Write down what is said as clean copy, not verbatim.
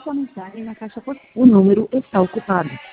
sua mensagem na caixa postal. O número está ocupado.